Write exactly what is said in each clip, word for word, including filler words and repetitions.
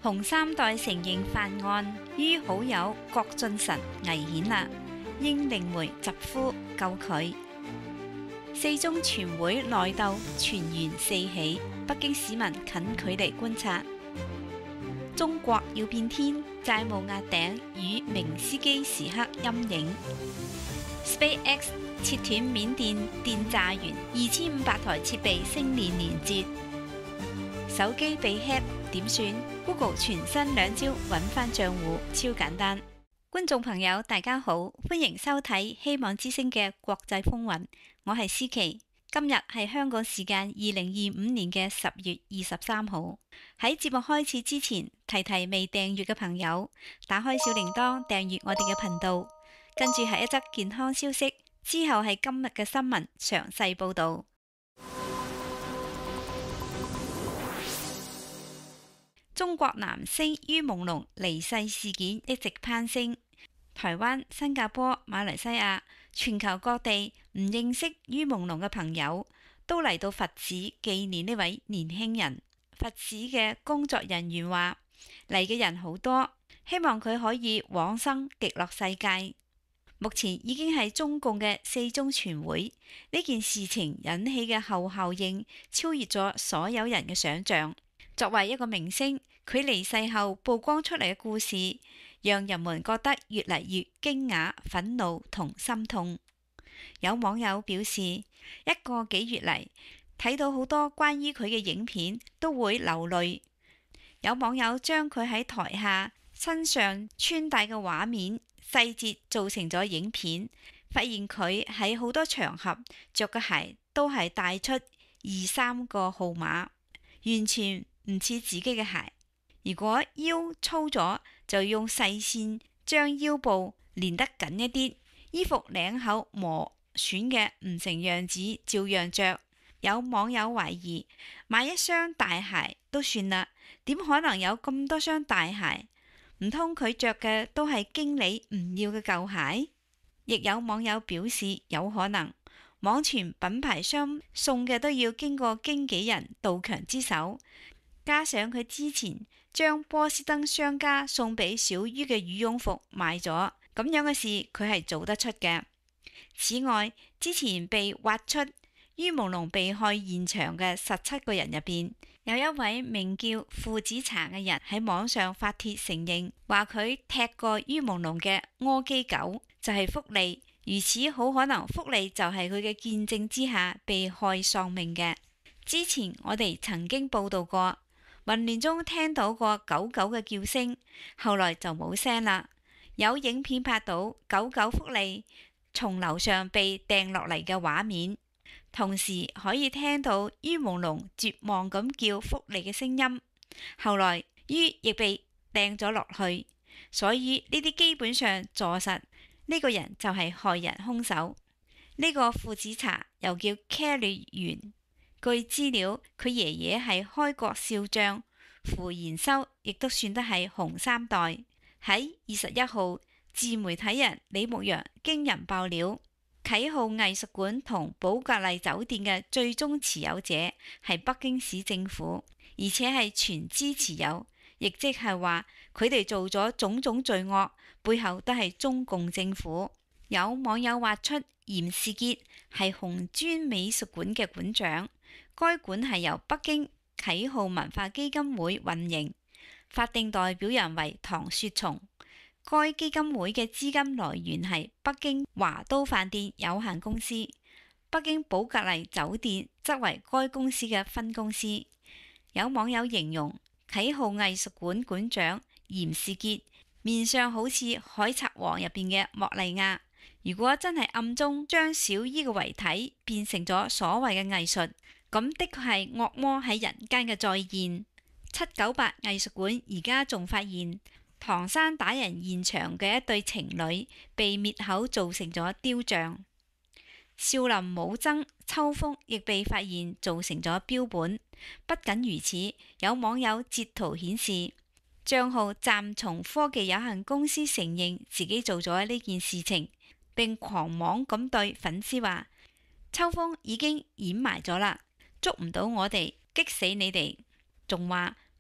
紅三代承認犯案，於好友郭俊辰危險啦，應靈媒疾呼救佢。四中全會內鬥全員四起，北京市民近距離觀察。中國要變天，債務壓頂與明斯基時刻陰影。SpaceX 切斷緬甸電炸源二千五百台設備星鏈連接。手機被 hack 點算 ？Google 全新兩招揾翻賬戶，超簡單。觀眾朋友大家好，歡迎收睇希望之聲嘅國際風雲，我係思琪。今日係香港時間二零二五年嘅十月二十三號。喺節目開始之前，提提未訂閱嘅朋友，打開小鈴鐺訂閱我哋嘅頻道。跟住係一則健康消息，之後係今日嘅新聞詳細報道。中國男星于朦朧離世事件一直攀升，台灣、新加坡、馬來西亞、全球各地唔認識于朦朧嘅朋友都嚟到佛寺紀念呢位年輕人。佛寺嘅工作人員話嚟嘅人好多，希望佢可以往生極樂世界。目前已經係中共嘅四中全會，呢件事情引起嘅後效應超越咗所有人嘅想象。作為一個明星，佢離世後曝光出嚟嘅故事，讓人們覺得越嚟越驚訝、憤怒同心痛。有網友表示，一個幾月嚟睇到好多關於佢嘅影片，都會流淚。有網友將佢喺台下身上穿戴嘅畫面細節做成咗影片，發現佢喺好多場合着嘅鞋都係帶出二三個號碼，完全唔似自己嘅鞋。如果腰粗咗，就用細線將腰部連得緊一啲。衣服領口磨損嘅唔成樣子，照樣着。有網友懷疑買一雙大鞋都算啦，點可能有咁多雙大鞋？唔通佢着嘅都係經理唔要嘅舊鞋？亦有網友表示有可能，網傳品牌商送嘅都要經過經紀人杜強之手。加上佢之前將波司登商家送俾小于嘅羽絨服賣咗，咁樣嘅事佢係做得出嘅。此外，之前被挖出于朦朧被害現場嘅十七個人入邊，有一位名叫父子茶嘅人喺網上發帖承認，話佢踢過于朦朧嘅柯基狗就係福利，如此好可能福利就係佢嘅見證之下被害喪命嘅。之前我哋曾經報道過，混亂中聽到過狗狗嘅叫聲，後來就冇聲啦。有影片拍到狗狗福利從樓上被掟落嚟嘅畫面，同時可以聽到于朦朧絕望咁叫福利嘅聲音。後來于亦被掟咗落去，所以呢啲基本上坐實呢個人就係害人兇手。呢個父子茶又叫 Kelly 袁。據資料，佢爺爺係開國少將傅延修，亦都算得係紅三代。喺二十一號，自媒體人李牧陽驚人爆料，啟浩藝術館同寶格麗酒店嘅最終持有者係北京市政府，而且係全資持有，亦即係話佢哋做咗種種罪惡，背後都係中共政府。有網友畫出嚴士傑係紅磚美術館嘅館長。該館係由北京啟浩文化基金會運營，法定代表人為唐雪松。該基金會嘅資金來源係北京華都飯店有限公司，北京寶格麗酒店則為該公司嘅分公司。有網友形容啟浩藝術館館長嚴士傑面上好似《海賊王》入邊嘅莫莉亞。如果真係暗中將小姨嘅遺體變成咗所謂嘅藝術，咁的確係惡魔喺人間嘅再現。七九八藝術館而家仲發現唐山打人現場嘅一對情侶被滅口做成咗雕像。少林武僧秋風亦被發現做成咗標本。不僅如此，有網友截圖顯示，帳號暫從科技有限公司承認自己做咗呢件事情，並狂妄咁對粉絲話：秋風已經掩埋咗啦，捉唔到我哋，激死你哋！仲話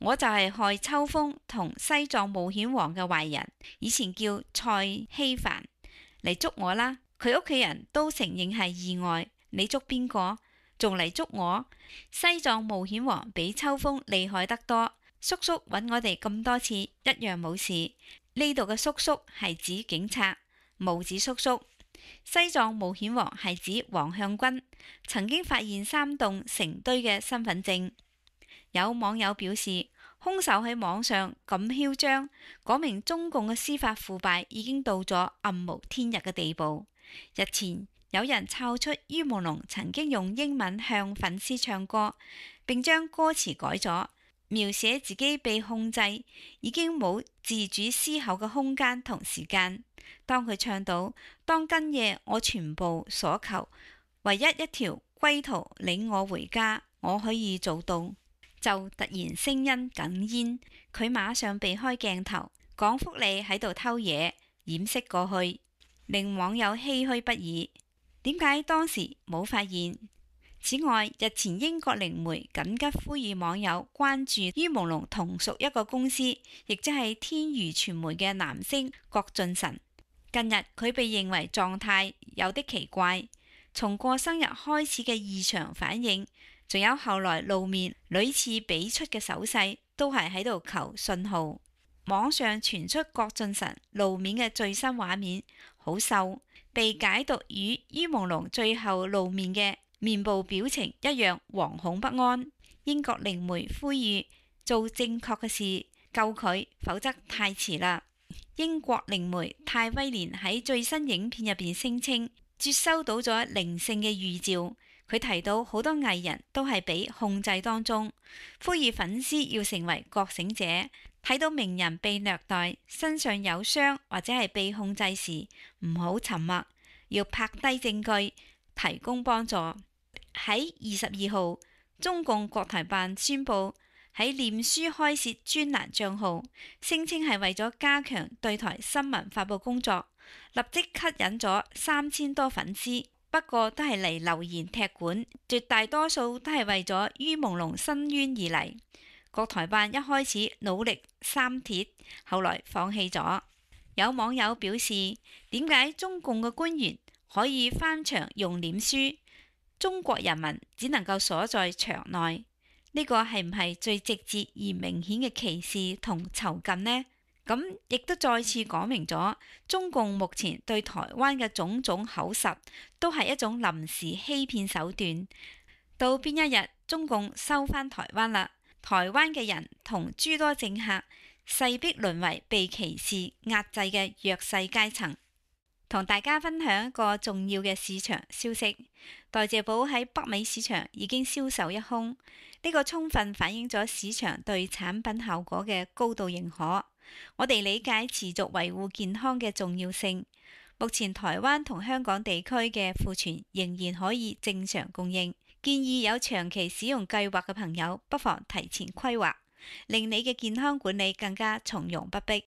我就係害秋風同西藏冒險王嘅壞人，以前叫蔡希凡，嚟捉我啦。佢屋企人都承認係意外，你捉邊個？仲嚟捉我？西藏冒險王比秋風厲害得多，叔叔揾我哋咁多次，一樣冇事。呢度嘅叔叔係指警察，冇指叔叔。西藏冒險王係指王向軍，曾經發現三棟成堆嘅身份證。有網友表示，兇手喺網上咁囂張，講明中共嘅司法腐敗已經到咗暗無天日嘅地步。日前有人抄出于朦朧曾經用英文向粉絲唱歌，並將歌詞改咗，描寫自己被控制，已經冇自主思考嘅空間同時間。當佢唱到當今夜我全部所求，唯一一條歸途領我回家，我可以做到，就突然聲音哽咽，佢馬上避開鏡頭，講福利喺度偷嘢，掩飾過去，令網友唏噓不已。點解當時冇發現？此外，日前英國靈媒緊急呼籲網友關注于朦朧同屬一個公司，亦即係天娛傳媒嘅男星郭俊辰。近日佢被認為狀態有啲奇怪，從過生日開始嘅異常反應，仲有後來露面屢次俾出嘅手勢，都係喺度求信號。網上傳出郭俊辰露面嘅最新畫面，好瘦，被解讀與于朦朧最後露面嘅面部表情一樣惶恐不安。英國靈媒呼籲做正確嘅事，救佢，否則太遲啦。英國靈媒泰威廉喺最新影片入邊聲稱，接收到咗靈性嘅預兆。佢提到好多藝人都係俾控制當中，呼籲粉絲要成為覺醒者。睇到名人被虐待、身上有傷或者係被控制時，唔好沉默，要拍低證據，提供幫助。喺二十二號，中共國台辦宣布喺臉書開設專欄帳號，聲稱係為咗加強對台新聞發佈工作，立即吸引咗三千多粉絲。不過都係嚟留言踢館，絕大多數都係為咗于朦朧申冤而嚟。國台辦一開始努力刪帖，後來放棄咗。有網友表示，點解中共嘅官員可以翻牆用臉書，中國人民只能夠鎖在牆內？呢個係唔係最直接而明顯嘅歧視同囚禁呢？咁亦都再次講明咗，中共目前對台灣嘅種種口實，都係一種臨時欺騙手段。到邊一日中共收返台灣啦，台灣嘅人同諸多政客勢必淪為被歧視壓制嘅弱勢階層。同大家分享一個重要嘅市場消息，代謝寶喺北美市場已經銷售一空，呢個充分反映咗市場對產品效果嘅高度認可。我哋理解持續維護健康嘅重要性。目前台灣同香港地區嘅庫存仍然可以正常供應，建議有長期使用計劃嘅朋友不妨提前規劃，令你嘅健康管理更加從容不迫。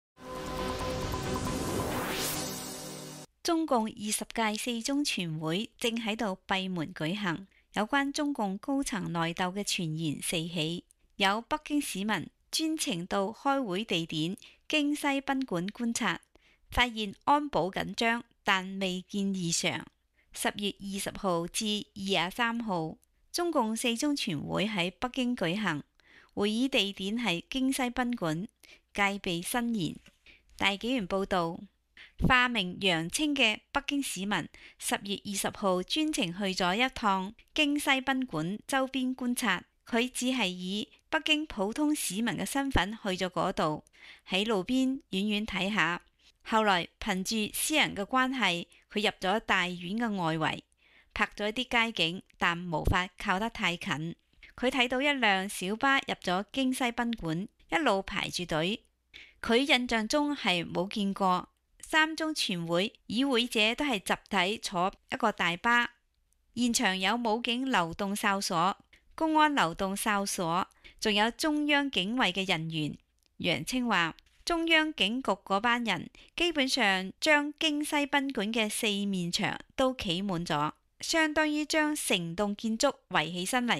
中共二十屆四中全會正喺度閉門舉行，有關中共高層內鬥嘅傳言四起，有北京市民專程到開會地點京西賓館觀察，發現安保緊張，但未見異常。十月二十號至二十三號，中共四中全會喺北京舉行，會議地點係京西賓館，戒備森嚴。大紀元報導。化名楊清嘅北京市民，十月二十號專程去咗一趟京西賓館周邊觀察。佢只係以北京普通市民嘅身份去咗嗰度，喺路邊遠遠睇下。後來憑住私人嘅關係，佢入咗大院嘅外圍，拍咗一啲街景，但無法靠得太近。佢睇到一輛小巴入咗京西賓館，一路排住隊。佢印象中係冇見過。三中全會與會者都係集體坐一個大巴，現場有武警流動哨所、公安流動哨所，仲有中央警衛嘅人員。楊清話，中央警局嗰班人基本上將京西賓館嘅四面牆都企滿咗，相當於將成棟建築圍起身嚟。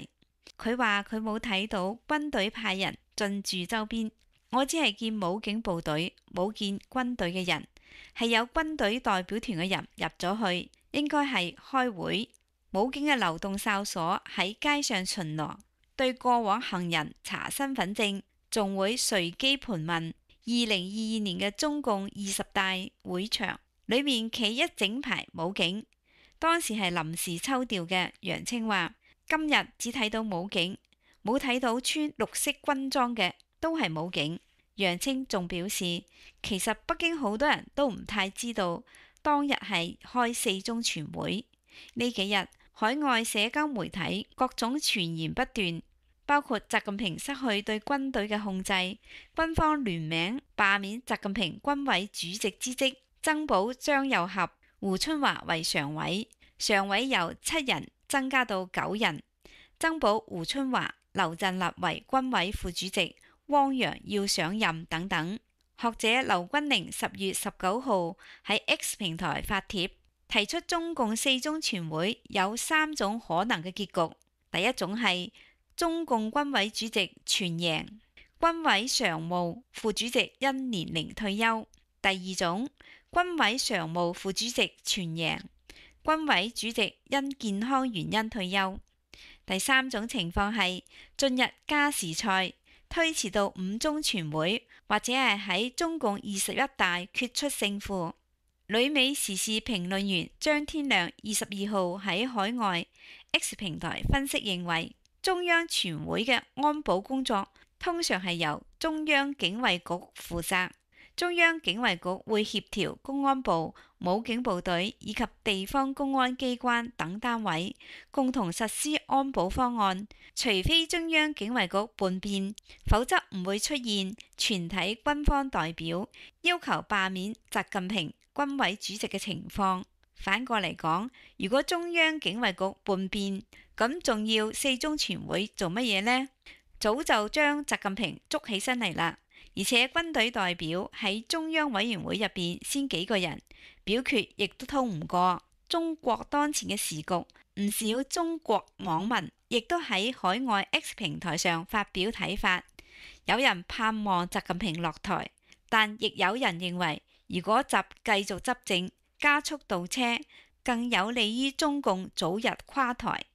佢話佢冇睇到軍隊派人進駐周邊，我只係見武警部隊，冇見軍隊嘅人，係有軍隊代表團嘅人入咗去，應該係開會。武警嘅流動哨所喺街上巡邏，對過往行人查身份證，仲會隨機盤問。二零二二年嘅中共二十大會場裏面企一整排武警，當時係臨時抽調嘅。楊清話今日只睇到武警，冇睇到穿綠色軍裝嘅都係武警。楊清仲表示，其實北京好多人都唔太知道當日係開四中全會。呢幾日海外社交媒體各種傳言不斷，包括習近平失去對軍隊嘅控制，軍方聯名罷免習近平軍委主席之職，增補張又俠、胡春華為常委，常委由七人增加到九人，增補胡春華、劉振立為軍委副主席，汪洋要上任等等。學者劉君寧十月十九號喺 X 平台發帖，提出中共四中全會有三種可能嘅結局。第一種係中共軍委主席全贏，軍委常務副主席因年齡退休。第二種，軍委常務副主席全贏，軍委主席因健康原因退休。第三種情況係進入加時賽，推遲到五中全會，或者係喺中共二十一大決出勝負。旅美時事評論員張天亮二十二號喺海外 X 平台分析認為，中央全會嘅安保工作通常係由中央警衛局負責，中央警衛局會協調公安部、武警部隊以及地方公安機關等單位共同實施安保方案，除非中央警衛局叛變，否則唔會出現全體軍方代表要求罷免習近平軍委主席嘅情況。反過嚟講，如果中央警衛局叛變，咁仲要四中全會做乜嘢呢？早就將習近平捉起身嚟啦。而且軍隊代表喺中央委員會入邊先幾個人，表決亦都通唔過。中國當前嘅時局，唔少中國網民亦都喺海外 X 平台上發表睇法。有人盼望習近平落台，但亦有人認為，如果習繼續執政，加速倒車，更有利於中共早日垮台。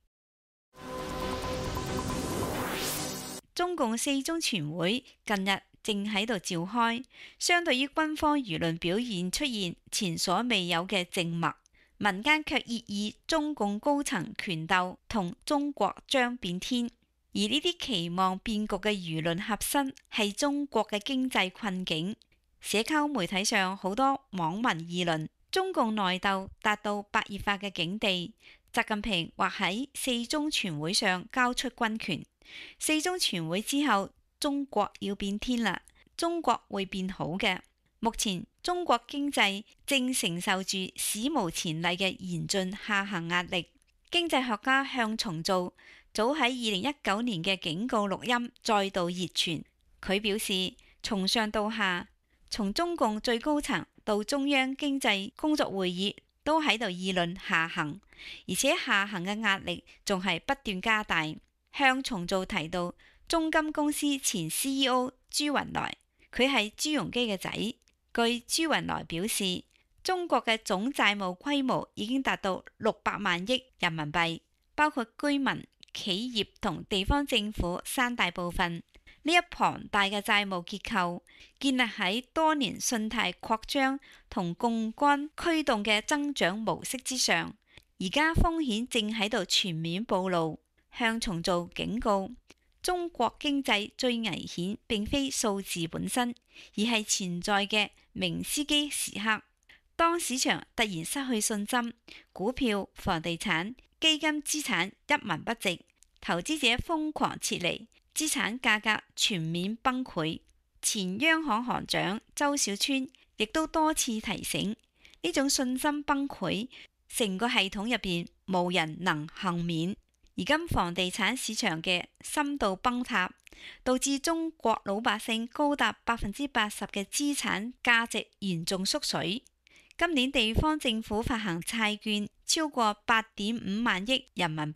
中共四中全會近日正喺度召開，相對於軍方輿論表現出現前所未有嘅靜默，民間卻熱議中共高層權鬥同中國將變天。而呢啲期望變局嘅輿論核心係中國嘅經濟困境。社交媒體上好多網民議論，中共內鬥達到白熱化嘅境地，習近平或喺四中全會上交出軍權。四中全會之後，中國要變天啦，中國會變好嘅。目前中國經濟正承受住史無前例嘅嚴峻下行壓力。經濟學家向重造早喺二零一九年嘅警告錄音再度熱傳，佢表示從上到下，從中共最高層到中央經濟工作會議都喺度議論下行，而且下行嘅壓力仲係不斷加大。向重造提到中金公司前 C E O 朱雲來，佢係朱鎔基嘅仔。據朱雲來表示，中國嘅總債務規模已經達到六百萬億人民幣，包括居民、企業同地方政府三大部分。呢一龐大嘅債務結構建立喺多年信貸擴張同槓桿驅動嘅增長模式之上，而家風險正喺度全面暴露。向重造警告，中國經濟最危險並非數字本身，而係潛在嘅明斯基時刻。當市場突然失去信心，股票、房地產、基金資產一文不值，投資者瘋狂撤離，資產價格全面崩潰。前央行行長周小川亦都多次提醒，呢種信心崩潰，成個系統入邊無人能幸免。而今房地產市場嘅深度崩塌，導致中國老百姓高達百分之八十嘅資產價值嚴重縮水。今年地方政府發行債券超過八點五萬億人民幣，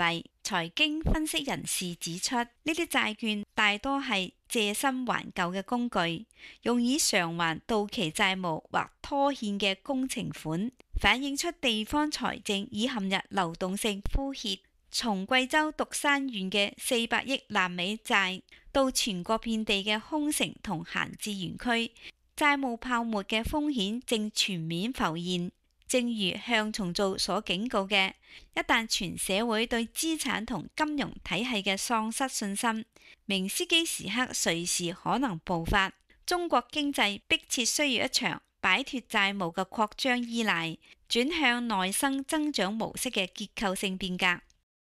財經分析人士指出，呢啲債券大多係借新還舊嘅工具，用以償還到期債務或拖欠嘅工程款，反映出地方財政已陷入流動性枯竭。從貴州獨山縣嘅四百億爛尾債到全國遍地嘅空城同閒置園區，債務泡沫嘅風險正全面浮現。正如向松造所警告嘅，一旦全社會對資產同金融體系嘅喪失信心，明斯基時刻隨時可能爆發。中國經濟迫切需要一場擺脫債務嘅擴張依賴，轉向內生增長模式嘅結構性變革。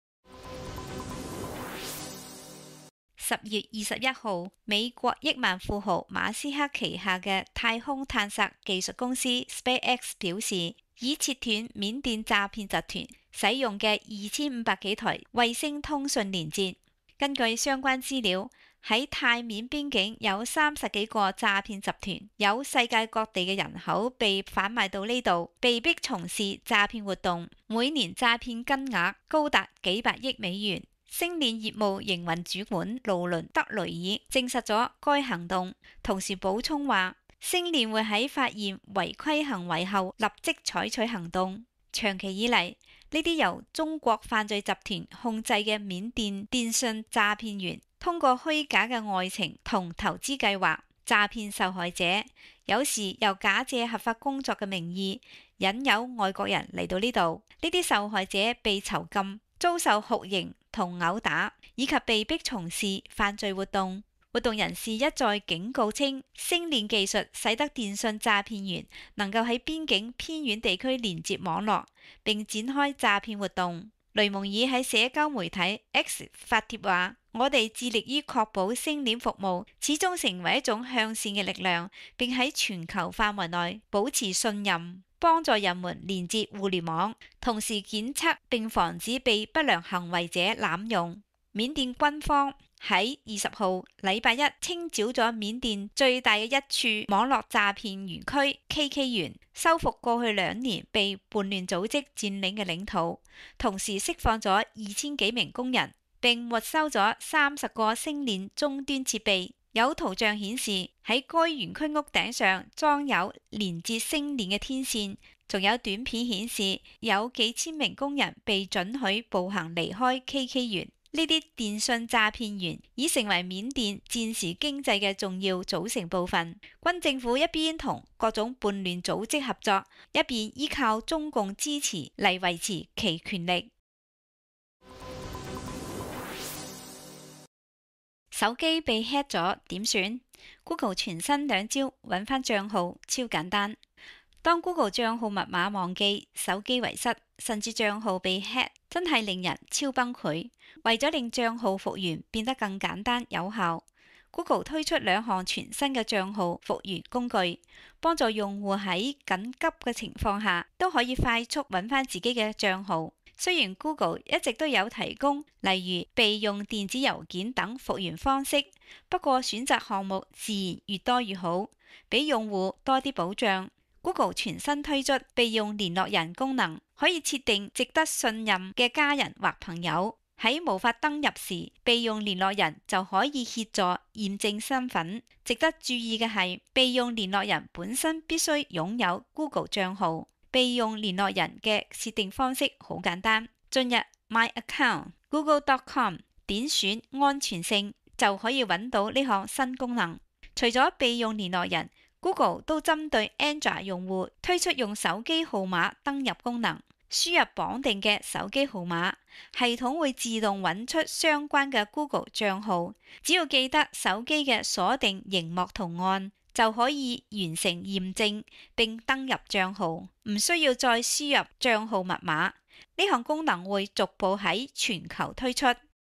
十月二十一號，美國億萬富豪馬斯克旗下嘅太空探索技術公司 SpaceX 表示，已切斷緬甸詐騙集團使用嘅二千五百幾台衛星通訊連接。根據相關資料，喺泰緬邊境有三十幾個詐騙集團，有世界各地嘅人口被販賣到呢度，被逼從事詐騙活動，每年詐騙金額高達幾百億美元。星鏈業務營運主管勞倫德雷爾證實咗該行動，同時補充話，星鏈會喺發現違規行為後立即採取行動。長期以嚟，呢啲由中國犯罪集團控制嘅緬甸電信詐騙員，通過虛假嘅愛情同投資計劃詐騙受害者，有時又假借合法工作嘅名義引誘外國人嚟到呢度。呢啲受害者被囚禁、遭受酷刑同毆打，以及被逼從事犯罪活動。活動人士一再警告稱，星鏈技術使得電信詐騙員能夠喺邊境偏遠地區連接網絡，並展開詐騙活動。雷蒙爾喺社交媒體 X 發帖話，我哋致力於確保星鏈服務始終成為一種向善嘅力量，並喺全球範圍內保持信任，幫助人們連接互聯網，同時檢測並防止被不良行為者濫用。緬甸軍方喺二十號禮拜一清剿咗緬甸最大嘅一處網絡詐騙園區 K K 園，收復過去兩年被叛亂組織佔領嘅領土，同時釋放咗二千幾名工人，並沒收咗三十個星鏈終端設備。有圖像顯示喺該園區屋頂上裝有連接星鏈嘅天線，仲有短片顯示有幾千名工人被准許步行離開 K K 園。呢啲電信詐騙員已成為緬甸戰時經濟嘅重要組成部分。軍政府一邊同各種叛亂組織合作，一邊依靠中共支持嚟維持其權力。手機被 hack 咗點算？ Google 全新兩招揾返帳號超簡單。當 Google 帳號密碼忘記、手機遺失，甚至帳號被 hack， 真係令人超崩潰。為咗令帳號復原變得更簡單有效， Google 推出兩項全新嘅帳號復原工具，幫助用戶喺緊急嘅情況下都可以快速揾返自己嘅帳號。雖然 Google 一直都有提供例如備用電子郵件等復原方式，不過選擇項目自然越多越好，俾用戶多啲保障。Google 全新推出備用聯絡人功能，可以設定值得信任嘅家人或朋友，喺無法登入時，備用聯絡人就可以協助驗證身份。值得注意嘅係，備用聯絡人本身必須擁有 Google 帳號。備用聯絡人嘅設定方式好簡單，進入 My Account Google dot com， 點選安全性就可以揾到呢項新功能。除咗備用聯絡人， Google 都針對 Android 用戶推出用手機號碼登入功能。輸入綁定嘅手機號碼，系統會自動揾出相關嘅 Google 帳號，只要記得手機嘅鎖定螢幕圖案，就可以完成驗證並登入帳號，唔需要再輸入帳號密碼。呢項功能會逐步喺全球推出。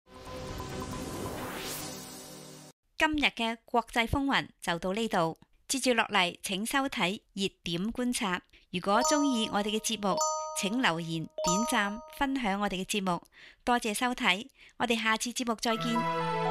今日嘅國際風雲就到呢度，接住落嚟請收睇熱點觀察。如果鍾意我哋嘅節目，請留言、點讚、分享我哋嘅節目。多謝收睇，我哋下次節目再見。